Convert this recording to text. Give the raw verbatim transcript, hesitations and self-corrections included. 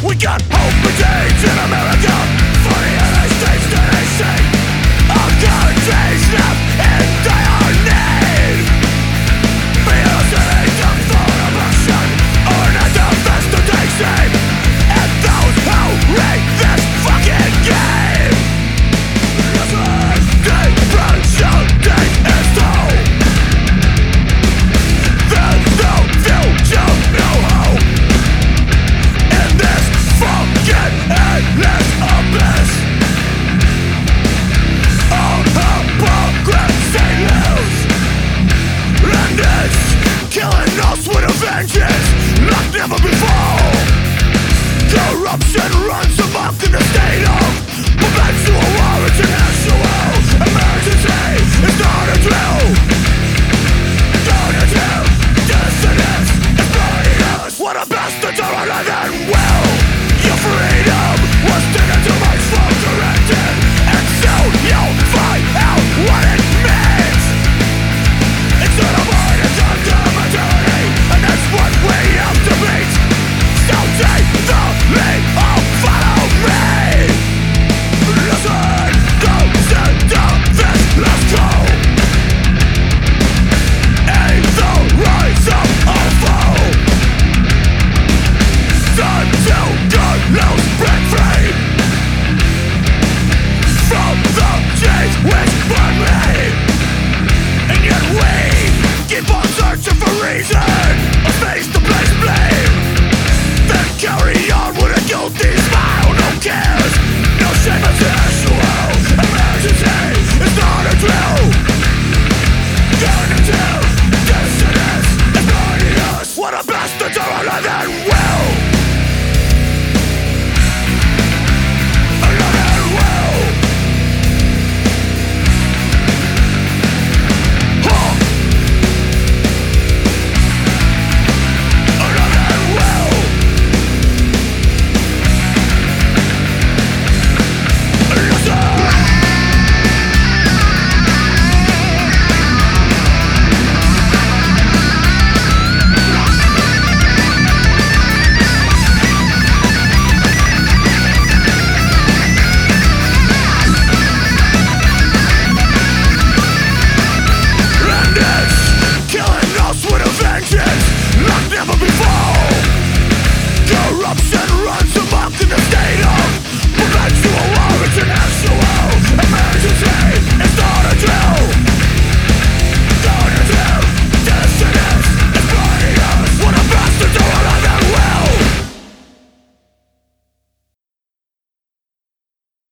We got hope and change in America for the United States that I say. Our country's left in dire need. Be using the phone abortion or not the best to take shame. And those who read this fucking game. Listen, depression is told. There's no future, no hope in this fucking endless abyss. All hypocrisy lives, and it's killing us with a vengeance like never before. Corruption runs amok in the state of perpetual war. International emergency is not a drill. Donative dissonance is burning us. What a bastard to our life and will. Your freedom